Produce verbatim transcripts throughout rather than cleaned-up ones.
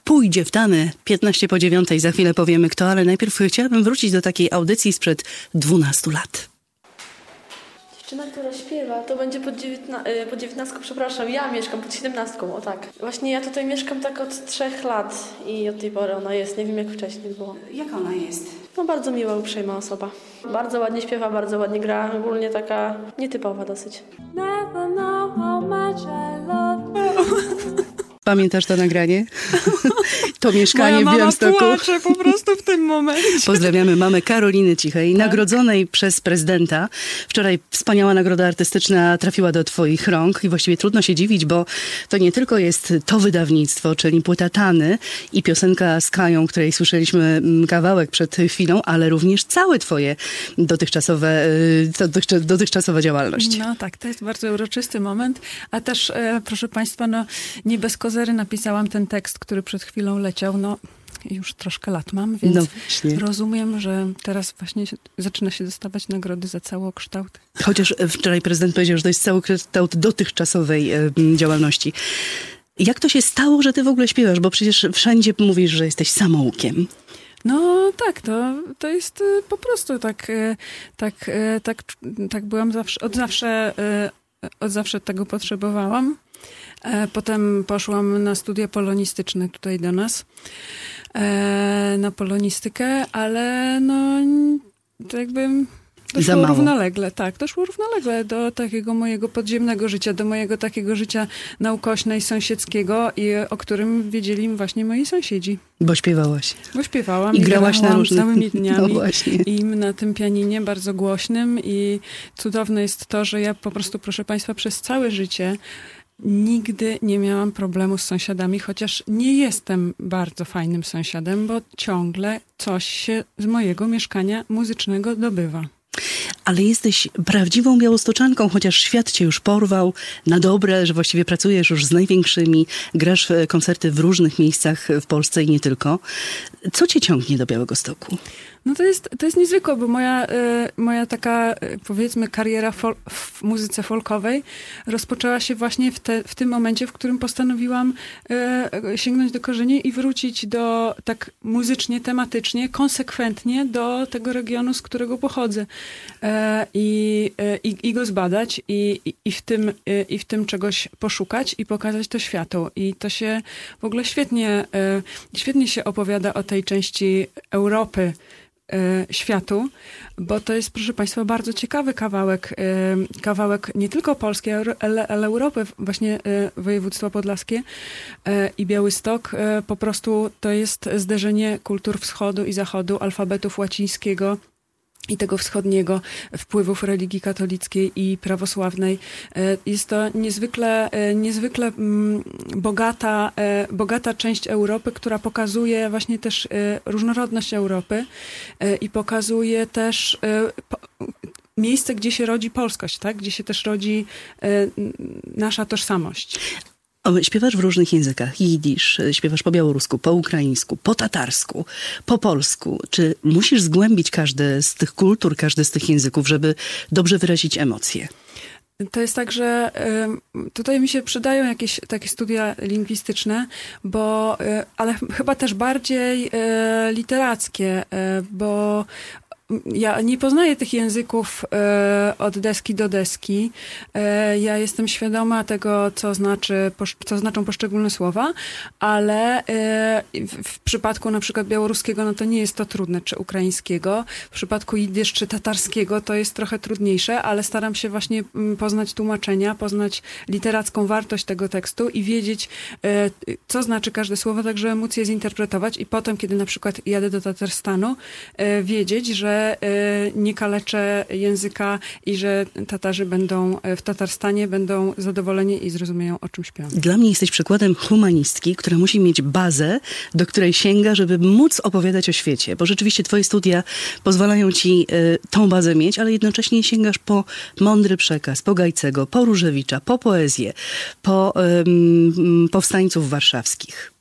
pójdzie w damy. piętnaście po dziewiątej, za chwilę powiemy kto, ale najpierw chciałabym wrócić do takiej audycji sprzed dwunastu lat. Dziewczyna, która śpiewa, to będzie pod, dziewiętna, pod dziewiętnastką, przepraszam, ja mieszkam pod siedemnastką, o tak. Właśnie ja tutaj mieszkam tak od trzech lat i od tej pory ona jest, nie wiem jak wcześniej było. Jak ona jest? No bardzo miła, uprzejma osoba. Bardzo ładnie śpiewa, bardzo ładnie gra, ogólnie taka nietypowa dosyć. Never know how much I love. Pamiętasz to nagranie? To mieszkanie Moja w Białymstoku. mama płacze po prostu w tym momencie. Pozdrawiamy mamę Karoliny Cichej, tak. Nagrodzonej przez prezydenta. Wczoraj wspaniała nagroda artystyczna trafiła do twoich rąk i właściwie trudno się dziwić, bo to nie tylko jest to wydawnictwo, czyli płyta Tany i piosenka z Kają, której słyszeliśmy kawałek przed chwilą, ale również całe twoje dotychczasowe, dotychczasowa działalność. No tak, to jest bardzo uroczysty moment, a też e, proszę państwa, no nie bez kozery napisałam ten tekst, który przed chwilą leciał, no już troszkę lat mam, więc no rozumiem, że teraz właśnie się, zaczyna się dostawać nagrody za całokształt. Chociaż wczoraj prezydent powiedział, że to jest całokształt dotychczasowej e, działalności. Jak to się stało, że ty w ogóle śpiewasz? Bo przecież wszędzie mówisz, że jesteś samoukiem. No tak, to, to jest po prostu tak, tak, tak, tak byłam zawsze, od zawsze, od zawsze tego potrzebowałam. Potem poszłam na studia polonistyczne tutaj do nas, na polonistykę, ale no to jakby doszło równolegle, tak, doszło równolegle do takiego mojego podziemnego życia, do mojego takiego życia naukośne i sąsiedzkiego, i o którym wiedzieli właśnie moi sąsiedzi. Bo śpiewałaś. Bo śpiewałam i, i grałaś na różnych... całymi dniami. No właśnie. I na tym pianinie bardzo głośnym, i cudowne jest to, że ja po prostu, proszę państwa, przez całe życie nigdy nie miałam problemu z sąsiadami, chociaż nie jestem bardzo fajnym sąsiadem, bo ciągle coś się z mojego mieszkania muzycznego dobywa. Ale jesteś prawdziwą białostoczanką, chociaż świat cię już porwał na dobre, że właściwie pracujesz już z największymi, grasz koncerty w różnych miejscach w Polsce i nie tylko. Co cię ciągnie do Białegostoku? No to jest, to jest niezwykłe, bo moja, y, moja taka, y, powiedzmy, kariera fol- w muzyce folkowej rozpoczęła się właśnie w, te, w tym momencie, w którym postanowiłam y, sięgnąć do korzeni i wrócić do, tak muzycznie, tematycznie, konsekwentnie do tego regionu, z którego pochodzę. Y, i, y, i go zbadać i, i, i, w tym, y, i w tym czegoś poszukać i pokazać to światu. I to się w ogóle świetnie, y, świetnie się opowiada o tej części Europy, światu, bo to jest, proszę państwa, bardzo ciekawy kawałek, kawałek nie tylko Polski, ale, ale Europy, właśnie województwo podlaskie i Białystok. Po prostu to jest zderzenie kultur wschodu i zachodu, alfabetu łacińskiego i tego wschodniego, wpływów religii katolickiej i prawosławnej. Jest to niezwykle, niezwykle bogata, bogata część Europy, która pokazuje właśnie też różnorodność Europy i pokazuje też miejsce, gdzie się rodzi polskość, tak? Gdzie się też rodzi nasza tożsamość. Śpiewasz w różnych językach. Jidysz, śpiewasz po białorusku, po ukraińsku, po tatarsku, po polsku. Czy musisz zgłębić każde z tych kultur, każdy z tych języków, żeby dobrze wyrazić emocje? To jest tak, że y, tutaj mi się przydają jakieś takie studia lingwistyczne, bo, y, ale chyba też bardziej y, literackie, y, bo ja nie poznaję tych języków e, od deski do deski. E, ja jestem świadoma tego, co znaczy, co znaczą poszczególne słowa, ale e, w, w przypadku na przykład białoruskiego, no to nie jest to trudne, czy ukraińskiego. W przypadku jidysz czy tatarskiego to jest trochę trudniejsze, ale staram się właśnie poznać tłumaczenia, poznać literacką wartość tego tekstu i wiedzieć, e, co znaczy każde słowo, tak żeby móc je zinterpretować i potem, kiedy na przykład jadę do Tatarstanu, e, wiedzieć, że nie kaleczę języka i że Tatarzy będą w Tatarstanie będą zadowoleni i zrozumieją, o czym śpiewam. Dla mnie jesteś przykładem humanistki, która musi mieć bazę, do której sięga, żeby móc opowiadać o świecie. Bo rzeczywiście twoje studia pozwalają ci y, tą bazę mieć, ale jednocześnie sięgasz po mądry przekaz, po Gajcego, po Różewicza, po poezję, po y, powstańców warszawskich.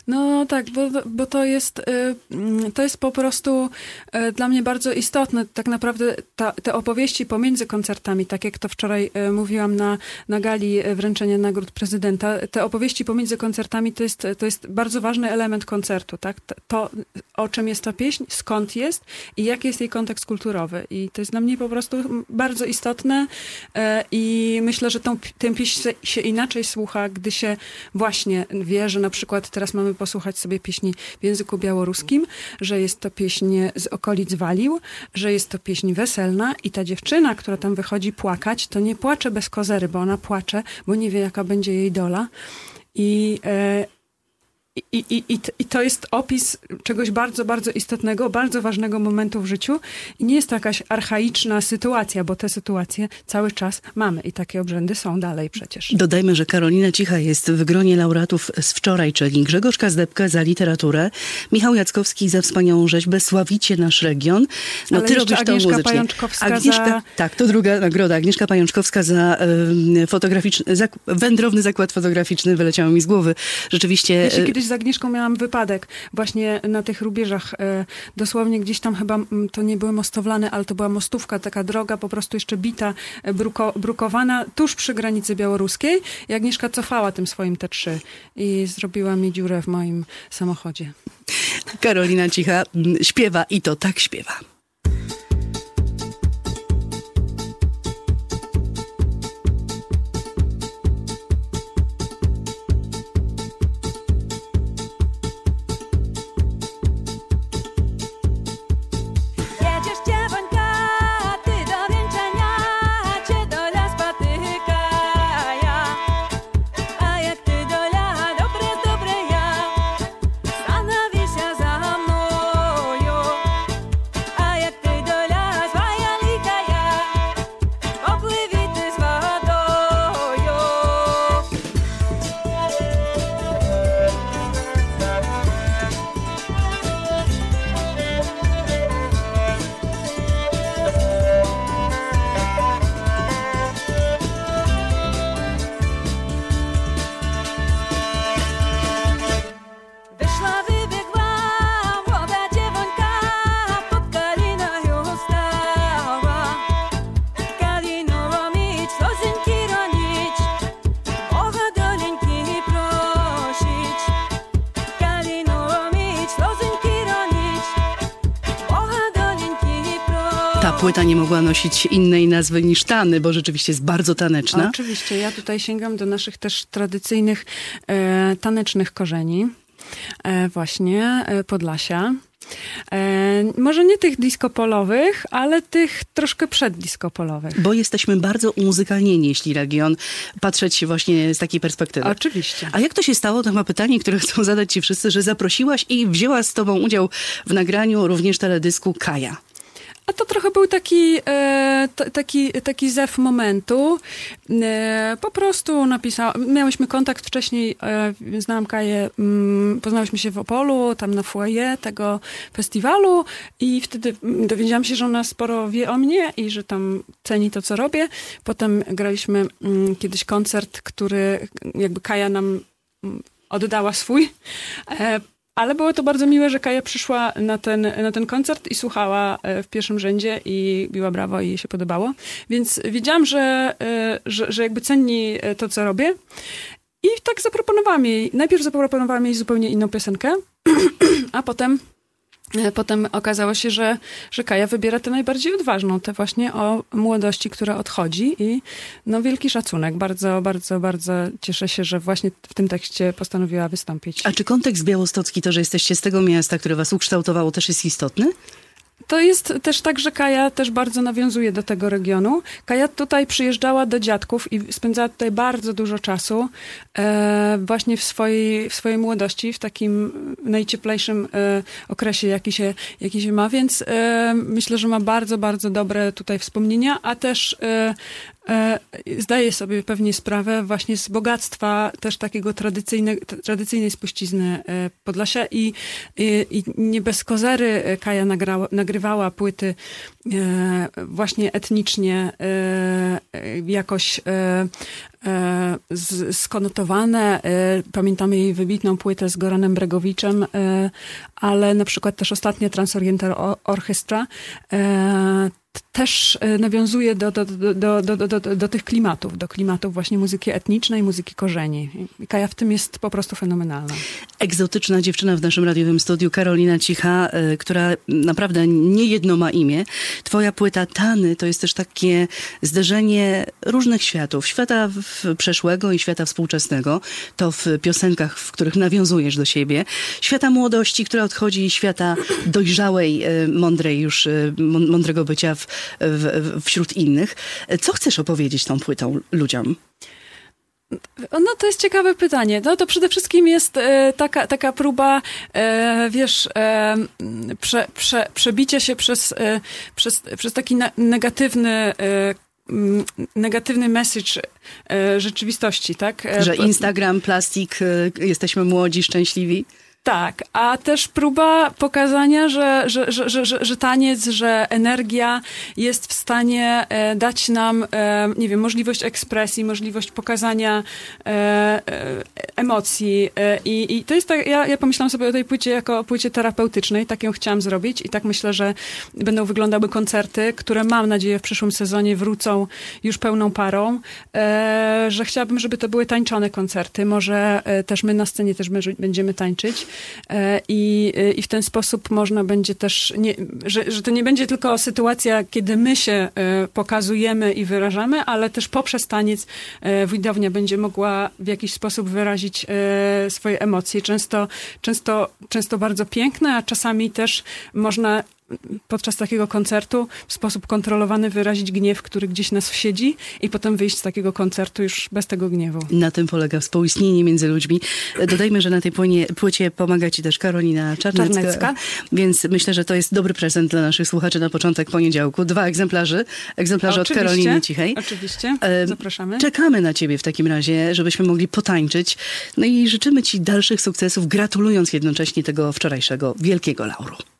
No tak, bo, bo to jest to jest po prostu dla mnie bardzo istotne. Tak naprawdę ta, te opowieści pomiędzy koncertami, tak jak to wczoraj mówiłam na, na gali wręczenia nagród prezydenta, te opowieści pomiędzy koncertami to jest, to jest bardzo ważny element koncertu, tak? To, o czym jest ta pieśń, skąd jest i jaki jest jej kontekst kulturowy. I to jest dla mnie po prostu bardzo istotne i myślę, że tą, tę pieśń się inaczej słucha, gdy się właśnie wie, że na przykład teraz mamy posłuchać sobie pieśni w języku białoruskim, że jest to pieśń z okolic Walił, że jest to pieśń weselna i ta dziewczyna, która tam wychodzi płakać, to nie płacze bez kozery, bo ona płacze, bo nie wie, jaka będzie jej dola. I, e, i, i, i, I to jest opis czegoś bardzo, bardzo istotnego, bardzo ważnego momentu w życiu i nie jest to jakaś archaiczna sytuacja, bo te sytuacje cały czas mamy i takie obrzędy są dalej przecież. Dodajmy, że Karolina Cicha jest w gronie laureatów z wczoraj, czyli Grzegorz Kazdebka za literaturę, Michał Jackowski za wspaniałą rzeźbę Sławicie nasz region. No ale ty robisz to Agnieszka muzycznie. Pajączkowska Agnieszka, za... Tak, to druga nagroda. Agnieszka Pajączkowska za y, fotograficzny, zak- wędrowny zakład fotograficzny, wyleciało mi z głowy. Rzeczywiście... Ja się kiedyś z Agnieszką miałam wypadek właśnie na tych rubieżach. E, dosłownie gdzieś tam chyba, m, to nie były mostowlane, ale to była mostówka, taka droga po prostu jeszcze bita, e, bruko, brukowana tuż przy granicy białoruskiej. I Agnieszka cofała tym swoim T trzy i zrobiła mi dziurę w moim samochodzie. Karolina Cicha m, śpiewa i to tak śpiewa. Ta płyta nie mogła nosić innej nazwy niż Tany, bo rzeczywiście jest bardzo taneczna. Oczywiście, ja tutaj sięgam do naszych też tradycyjnych e, tanecznych korzeni. E, właśnie e, Podlasia. E, może nie tych disco-polowych, ale tych troszkę przeddisco-polowych. Bo jesteśmy bardzo umuzykalnieni, jeśli region patrzeć się właśnie z takiej perspektywy. Oczywiście. A jak to się stało, to chyba pytanie, które chcą zadać ci wszyscy, że zaprosiłaś i wzięła z tobą udział w nagraniu również teledysku Kaja? A to trochę był taki, e, t, taki, taki zew momentu. E, po prostu napisałam, miałyśmy kontakt wcześniej, e, znałam Kaję, m, poznałyśmy się w Opolu, tam na foyer tego festiwalu i wtedy dowiedziałam się, że ona sporo wie o mnie i że tam ceni to, co robię. Potem graliśmy m, kiedyś koncert, który jakby Kaja nam oddała swój. E, Ale było to bardzo miłe, że Kaja przyszła na ten, na ten koncert i słuchała w pierwszym rzędzie i biła brawo i jej się podobało. Więc wiedziałam, że, że, że jakby ceni to, co robię. I tak zaproponowałam jej, najpierw zaproponowałam jej zupełnie inną piosenkę, a potem Potem okazało się, że, że Kaja wybiera tę najbardziej odważną, tę właśnie o młodości, która odchodzi i no wielki szacunek. Bardzo, bardzo, bardzo cieszę się, że właśnie w tym tekście postanowiła wystąpić. A czy kontekst białostocki, to, że jesteście z tego miasta, które was ukształtowało, też jest istotny? To jest też tak, że Kaja też bardzo nawiązuje do tego regionu. Kaja tutaj przyjeżdżała do dziadków i spędzała tutaj bardzo dużo czasu e, właśnie w swojej, w swojej młodości, w takim najcieplejszym e, okresie, jaki się, jaki się ma, więc e, myślę, że ma bardzo, bardzo dobre tutaj wspomnienia, a też e, e, zdaje sobie pewnie sprawę właśnie z bogactwa też takiego tradycyjne, tradycyjnej spuścizny e, Podlasia i, i, i nie bez kozery Kaja nagrała, nagrywała płyty e, właśnie etnicznie e, jakoś e, e, z, skonotowane. E, pamiętamy jej wybitną płytę z Goranem Bregowiczem, e, ale na przykład też ostatnia Transoriental Orchestra e, też nawiązuje do, do, do, do, do, do, do tych klimatów, do klimatów właśnie muzyki etnicznej, muzyki korzeni. I Kaja w tym jest po prostu fenomenalna. Egzotyczna dziewczyna w naszym radiowym studiu, Karolina Cicha, y, która naprawdę nie jedno ma imię. Twoja płyta Tany to jest też takie zderzenie różnych światów. Świata w przeszłego i świata współczesnego. To w piosenkach, w których nawiązujesz do siebie. Świata młodości, która odchodzi, świata dojrzałej, y, mądrej już, y, mądrego bycia w, w, wśród innych. Co chcesz opowiedzieć tą płytą ludziom? No to jest ciekawe pytanie. No to przede wszystkim jest e, taka, taka próba, e, wiesz, e, prze, prze, przebicia się przez, e, przez, przez taki na, negatywny e, negatywny message e, rzeczywistości, tak? E, Że Instagram, plastik, e, jesteśmy młodzi, szczęśliwi. Tak, a też próba pokazania, że, że, że, że, że, że taniec, że energia jest w stanie e, dać nam, e, nie wiem, możliwość ekspresji, możliwość pokazania e, e, emocji. E, i, I to jest tak, ja, ja pomyślałam sobie o tej płycie jako o płycie terapeutycznej, tak ją chciałam zrobić i tak myślę, że będą wyglądały koncerty, które mam nadzieję w przyszłym sezonie wrócą już pełną parą, e, że chciałabym, żeby to były tańczone koncerty, może e, też my na scenie też będziemy tańczyć. I, I w ten sposób można będzie też, nie, że, że to nie będzie tylko sytuacja, kiedy my się pokazujemy i wyrażamy, ale też poprzez taniec widownia będzie mogła w jakiś sposób wyrazić swoje emocje. Często, często, często bardzo piękne, a czasami też można podczas takiego koncertu w sposób kontrolowany wyrazić gniew, który gdzieś nas siedzi i potem wyjść z takiego koncertu już bez tego gniewu. Na tym polega współistnienie między ludźmi. Dodajmy, że na tej płynie, płycie pomaga ci też Karolina Czarnecka, Czarnecka, więc myślę, że to jest dobry prezent dla naszych słuchaczy na początek poniedziałku. Dwa egzemplarze, egzemplarze od Karoliny Cichej. Oczywiście, zapraszamy. Czekamy na ciebie w takim razie, żebyśmy mogli potańczyć. No i życzymy ci dalszych sukcesów, gratulując jednocześnie tego wczorajszego wielkiego lauru.